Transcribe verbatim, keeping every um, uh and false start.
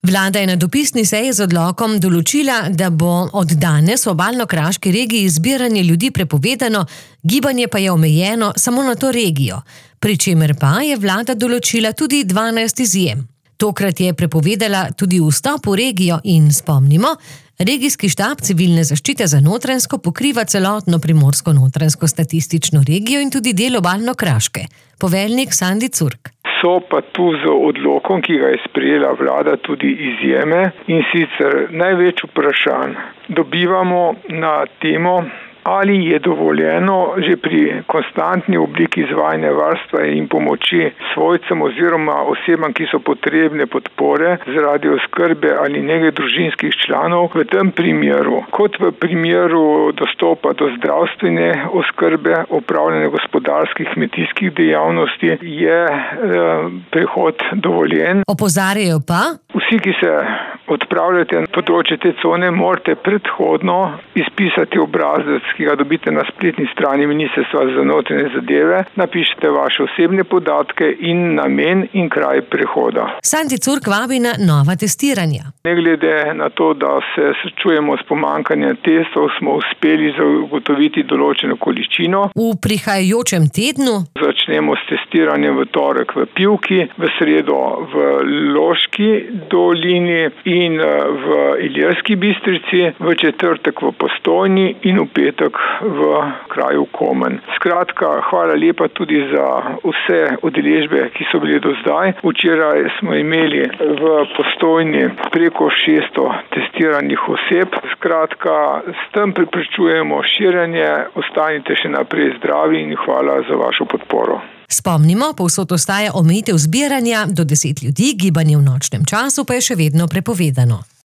Vlada je na dopisni seji z odlokom določila, da bo od danes v Obalno-kraški regiji zbiranje ljudi prepovedano, gibanje pa je omejeno samo na to regijo, pri čemer pa je vlada določila tudi dvanajst izjem. Tokrat je prepovedala tudi vstop v regijo in spomnimo, regijski štab civilne zaščite za Notranjsko pokriva celotno Primorsko-notranjsko statistično regijo in tudi del Obalno-kraške. Poveljnik Sandi Curk. So pa tu z odlokom, ki ga je sprejela vlada, tudi izjeme, in sicer največ vprašanj dobivamo na temo, ali je dovoljeno že pri konstantni obliki izvajanja varstva in pomoči svojcem oziroma osebam, ki so potrebne podpore zaradi oskrbe ali nege družinskih članov, v tem primeru, kot v primeru dostopa do zdravstvene oskrbe, opravljanja gospodarskih kmetijskih dejavnosti, je eh, prehod dovoljen. Opozarjajo pa, vsi, ki se odpravljate na področje te cone, morate predhodno izpisati obrazec, ki ga dobite na spletni strani Ministrstva za notranje zadeve, napišete vaše osebne podatke in namen in kraj prehoda. Sandi Curk vabi na nova testiranja. Ne glede na to, da se srečujemo s pomanjkanjem testov, smo uspeli zagotoviti določeno količino. V prihajajočem tednu začnemo s testiranjem v torek v Pivki, v sredo v Loški dolini in v Ilirski Bistrici, v četrtek v Postojni in v petek v kraju Komen. Skratka, hvala lepa tudi za vse udeležbe, ki so bile do zdaj. Včeraj smo imeli v Postojni preko šeststo testiranih oseb. Skratka, s tem preprečujemo širjenje, ostanite še naprej zdravi in hvala za vašo podporo. Spomnimo, povsod ostaja omejitev zbiranja do deset ljudi, gibanje v nočnem času pa je še vedno prepovedano.